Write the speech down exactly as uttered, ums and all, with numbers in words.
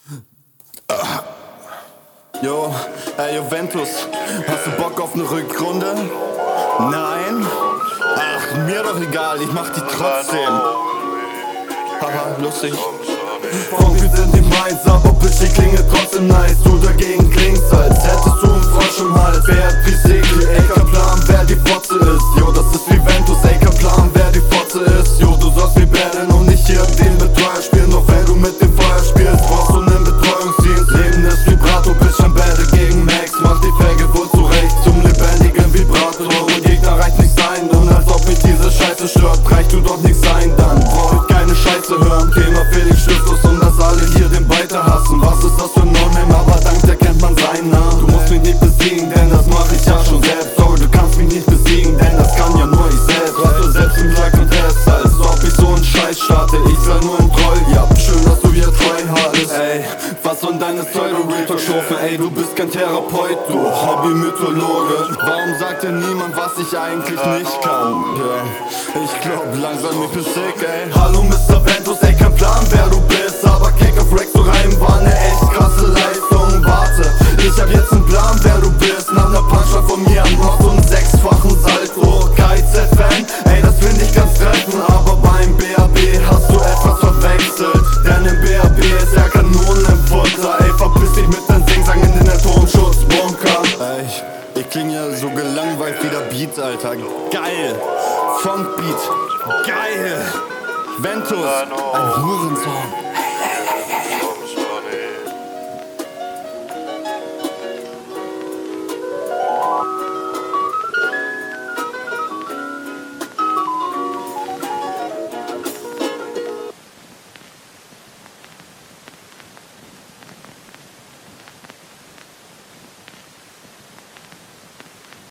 Yo, ey Juventus, hast du Bock auf ne Rückrunde? Nein? Ach, mir doch egal, ich mach die trotzdem. Haha, lustig. Und wir sind die Mainz, aber Bitch, die klinge trotzdem nice. Du dagegen klingst, als hättest du einen Frosch im Hals. Wer hat wie Segel, ey, kein Plan, wer die Fotze ist. Jo, das ist Juventus, ey, kein Plan, wer die Fotze ist. Jo, du sollst wie battlen und nicht hier den Betreuer spielen. Doch wenn du mit dem Feuer spielst, brauchst du nen Betreuungsdienst. Leben ist Vibrato, Bitch, am Battle gegen Max. Mach die Felge wohl zurecht zum lebendigen Vibrato. Und Gegner reicht nicht sein, und als ob mich diese Scheiße stört, reicht du doch nicht sein. Dann brauch ich keine Scheiße hören. Thema Felix Schlüssel und dass alle hier den weiter hassen. Was ist das für ein No-Name, aber dank der kennt man seinen Namen. Du musst mich nicht besiegen, denn das mach ich ja schon selbst. Sorry, du kannst mich nicht besiegen, denn das kann ja nur ich selbst. Was du selbst im Contest, als ob ich so einen Scheiß starte. Ich sei nur ein Troll, ja, schön, dass du hier tryhard ist. Ey, was soll deine Pseudo-Retalk-Stufe? Ey, du bist kein Therapeut, du Hobby-Mythologe. Warum sagt dir niemand, was ich eigentlich nicht kann? Yeah. Ich glaub langsam, ich bin sick, ey. Hallo Mister Ventus, ey, kein Plan, wer du bist, aber Kick auf Rex zu reimen war ne echt krasse Leistung. Warte, ich hab jetzt einen Plan, wer du bist. Nach ner Punchline von mir an Mord und sechsfachen Salto. K I Z-Fan, ey, das find ich ganz treffend, aber beim B A B hast du etwas verwechselt. Denn im B A B ist ja Kanonenfutter. Ey, verpiss dich mit deinem Singsang in den Atomschutzbunker. Ey, ich, ich kling ja so gelangweilt wie der Beat, Alter. Geil! Funkbeat, geil! Ventus, ein Hurensohn.